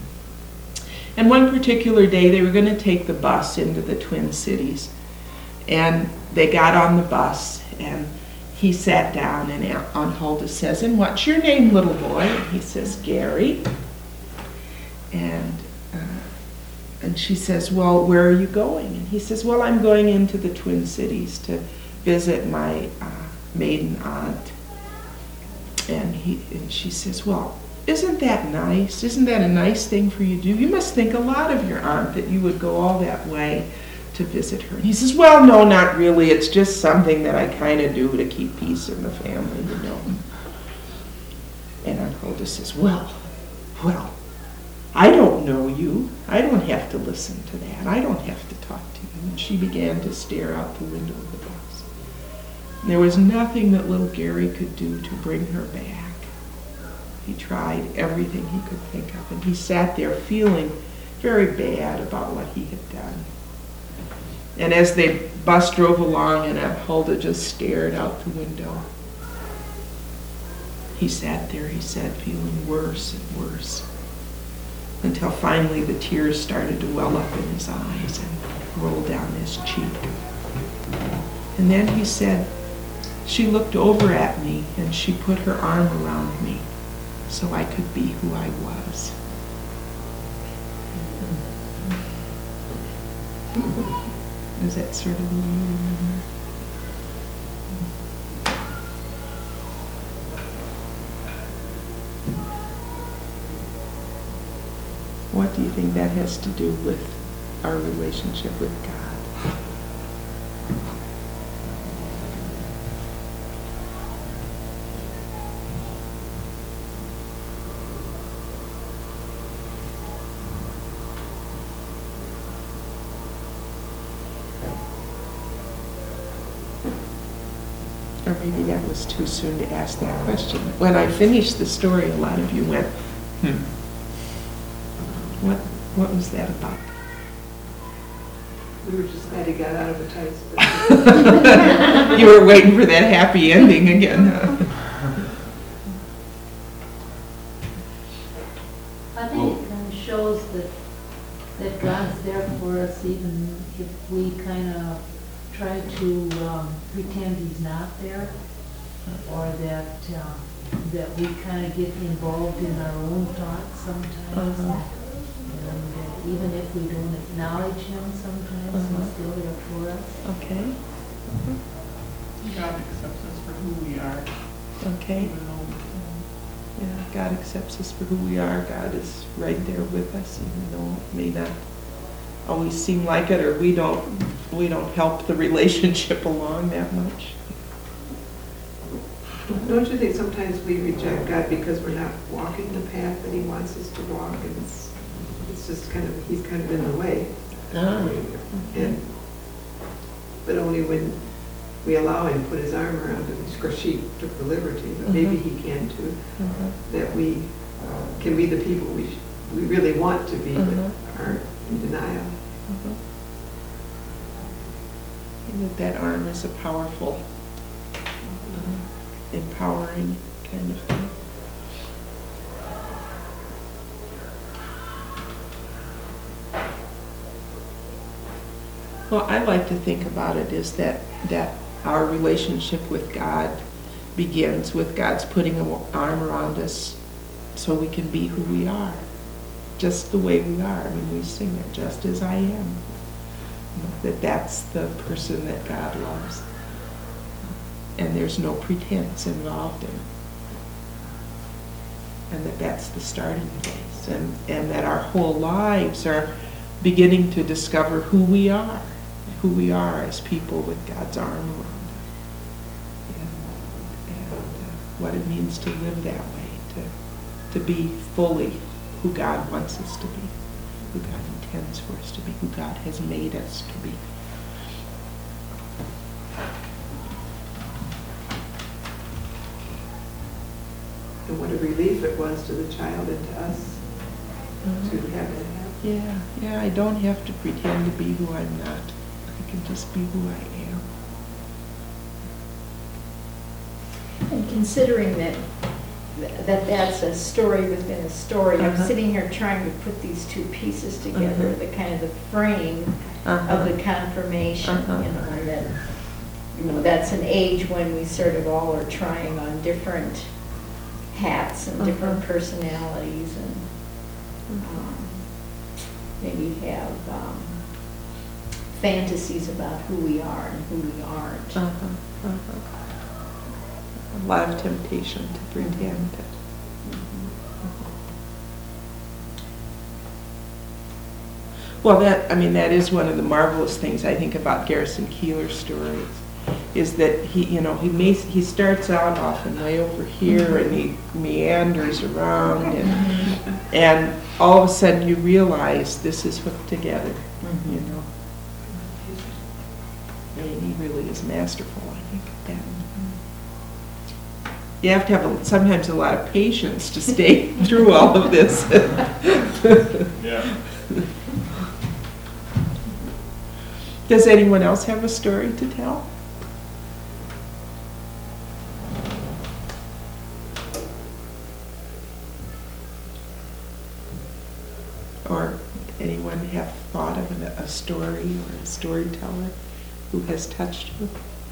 Speaker 1: And one particular day, they were going to take the bus into the Twin Cities. And they got on the bus, and he sat down, and Aunt Hulda says, "And what's your name, little boy?" And he says, "Gary." And uh, and she says, "Well, where are you going?" And he says, "Well, I'm going into the Twin Cities to visit my uh, maiden aunt." And he and she says, "Well, isn't that nice? Isn't that a nice thing for you to do? You must think a lot of your aunt that you would go all that way to visit her." And he says, "Well, no, not really. It's just something that I kind of do to keep peace in the family, you know." And Aunt Hulda says, "Well, well, I don't know you. I don't have to listen to that. I don't have to talk to you." And she began to stare out the window of the bus. And there was nothing that little Gary could do to bring her back. He tried everything he could think of, and he sat there feeling very bad about what he had done. And as the bus drove along and Hulda just stared out the window, he sat there, he said, feeling worse and worse, until finally the tears started to well up in his eyes and roll down his cheek. And then he said, she looked over at me and she put her arm around me so I could be who I was. Is that sort of what you remember? What do you think that has to do with our relationship with God? Or maybe that was too soon to ask that question. When I finished the story, a lot of you went, hmm. What, what was that about?
Speaker 4: We were just glad he got out of a tight spot.
Speaker 1: You were waiting for that happy ending again, huh?
Speaker 11: I think it kind of shows that, that God's there for us even if we kind of try to um, pretend he's not there, or that uh, that we kind of get involved in our own thoughts sometimes.
Speaker 1: Uh-huh.
Speaker 11: And uh, even if we don't acknowledge him sometimes,
Speaker 1: Uh-huh.
Speaker 11: he's still there for us.
Speaker 1: Okay.
Speaker 3: God accepts us for who we are.
Speaker 1: Okay.
Speaker 3: Even though,
Speaker 1: Yeah, God accepts us for who we are. God is right there with us, even though it may not always seem like it, or we don't we don't help the relationship along that much.
Speaker 4: Don't you think sometimes we reject God because we're not walking the path that he wants us to walk, and it's, it's just kind of, he's kind of in the way.
Speaker 1: Ah.
Speaker 4: And, but only when we allow him to put his arm around it. Of course, she took the liberty, but maybe he can too,
Speaker 1: Uh-huh.
Speaker 4: that we can be the people we, sh- we really want to be,
Speaker 1: Uh-huh.
Speaker 4: but aren't in denial.
Speaker 1: Uh-huh. And that that arm is a powerful, uh, empowering kind of thing. Well, I like to think about it is that, that our relationship with God begins with God's putting an arm around us so we can be who we are, just the way we are. I mean, we sing it, just as I am. You know, that that's the person that God loves. And there's no pretense involved in it. And that that's the starting place. And, and that our whole lives are beginning to discover who we are, who we are as people with God's arm around us. And, and uh, what it means to live that way, to, to be fully who God wants us to be, who God intends for us to be, who God has made us to be.
Speaker 4: And what a relief it was to the child and to us
Speaker 1: Mhm.
Speaker 4: to have that happen.
Speaker 1: Yeah, yeah, I don't have to pretend to be who I'm not. I can just be who I am.
Speaker 9: And considering that, that that's a story within a story, I'm
Speaker 1: Uh-huh.
Speaker 9: sitting here trying to put these two pieces together,
Speaker 1: Uh-huh.
Speaker 9: the kind of the frame
Speaker 1: Uh-huh.
Speaker 9: of the confirmation,
Speaker 1: Uh-huh.
Speaker 9: you know, and that, you know, that's an age when we sort of all are trying on different hats and different
Speaker 1: Uh-huh.
Speaker 9: personalities, and um, maybe have um, fantasies about who we are and who we aren't.
Speaker 1: Uh-huh. Uh-huh. A lot of temptation to pretend. Well, that, I mean, that is one of the marvelous things I think about Garrison Keillor's stories, is that he, you know, he may, he starts out often way over here and he meanders around, and and all of a sudden you realize this is hooked together, you know. And he really is masterful, I think, at that. You have to have a, sometimes a lot of patience to stay through all of this.
Speaker 6: Yeah.
Speaker 1: Does anyone else have a story to tell? Or anyone have thought of an- a story or a storyteller who has touched you?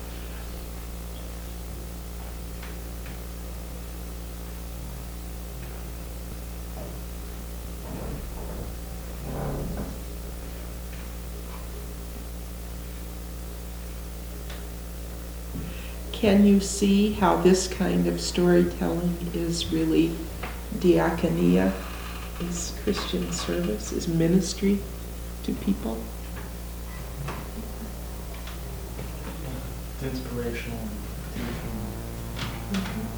Speaker 1: Can you see how this kind of storytelling is really diaconia, is Christian service, is ministry to people?
Speaker 2: It's inspirational and teaching.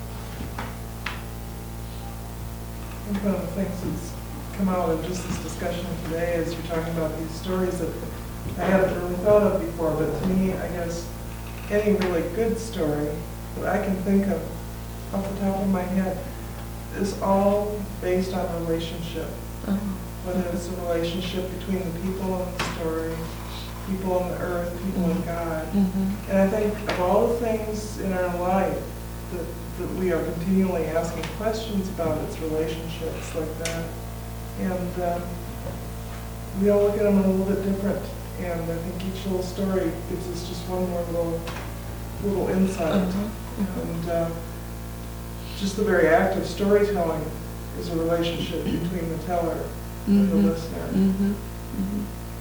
Speaker 5: And one of the things that's come out of just this discussion today is you're talking about these stories that I hadn't really thought of before, but to me, I guess, any really good story that I can think of off the top of my head is all based on relationship.
Speaker 1: Uh-huh.
Speaker 5: Whether it's a relationship between the people in the story, people on the earth, people in God.
Speaker 1: Mm-hmm.
Speaker 5: And I think of all the things in our life that, that we are continually asking questions about, it's relationships like that. And um, we all look at them a little bit different. And I think each little story gives us just one more little little insight.
Speaker 1: Uh-huh.
Speaker 5: And uh, just the very act of storytelling is a relationship between the teller and the
Speaker 1: Mhm.
Speaker 5: listener.
Speaker 1: Mm-hmm. Mm-hmm.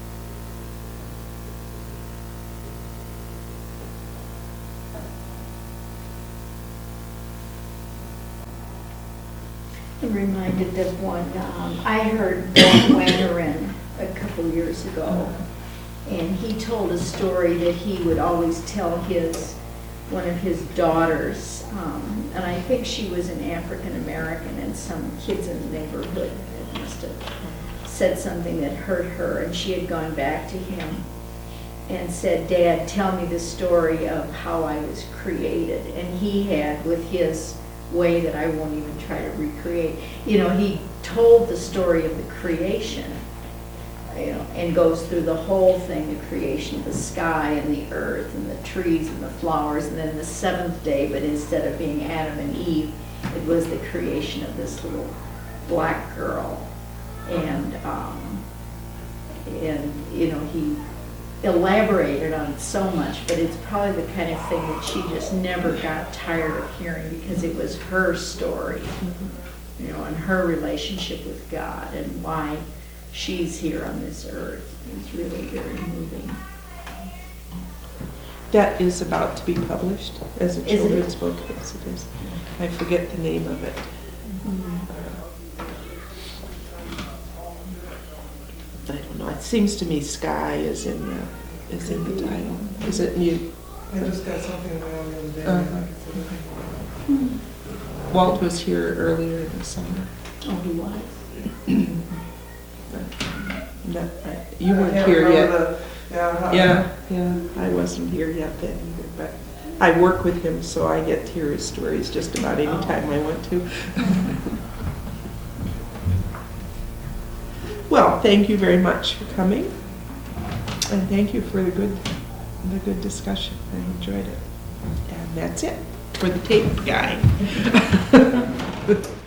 Speaker 9: I'm reminded of one, um, I heard Bob Wangerin a couple years ago, and he told a story that he would always tell his, one of his daughters, um, and I think she was an African American, and some kids in the neighborhood had must have said something that hurt her, and she had gone back to him and said, "Dad, tell me the story of how I was created." And he had, with his way that I won't even try to recreate, you know, he told the story of the creation, you know, and goes through the whole thing, the creation of the sky and the earth and the trees and the flowers, and then the seventh day, but instead of being Adam and Eve, it was the creation of this little black girl. And, um, and you know, he elaborated on it so much, but it's probably the kind of thing that she just never got tired of hearing, because it was her story, you know, and her relationship with God and why she's here on this earth. It's really very moving.
Speaker 1: That is about to be published as a
Speaker 9: Is it?
Speaker 1: children's book. Yes, it is. I forget the name of it. I don't know. It seems to me Sky is in the is in the title. Is it new?
Speaker 5: I just got something in the mail the other day.
Speaker 1: Uh-huh.
Speaker 5: I could say,
Speaker 1: Walt was here earlier in the summer.
Speaker 9: Oh, he was?
Speaker 1: No, I- you
Speaker 5: I
Speaker 1: weren't
Speaker 5: can't
Speaker 1: here yet.
Speaker 5: remember the- Yeah. how-
Speaker 1: Yeah, yeah. I wasn't here yet then either, but I work with him, so I get to hear his stories just about any time I want to. Well, thank you very much for coming, and thank you for the good, the good discussion. I enjoyed it. And that's it for the tape guy.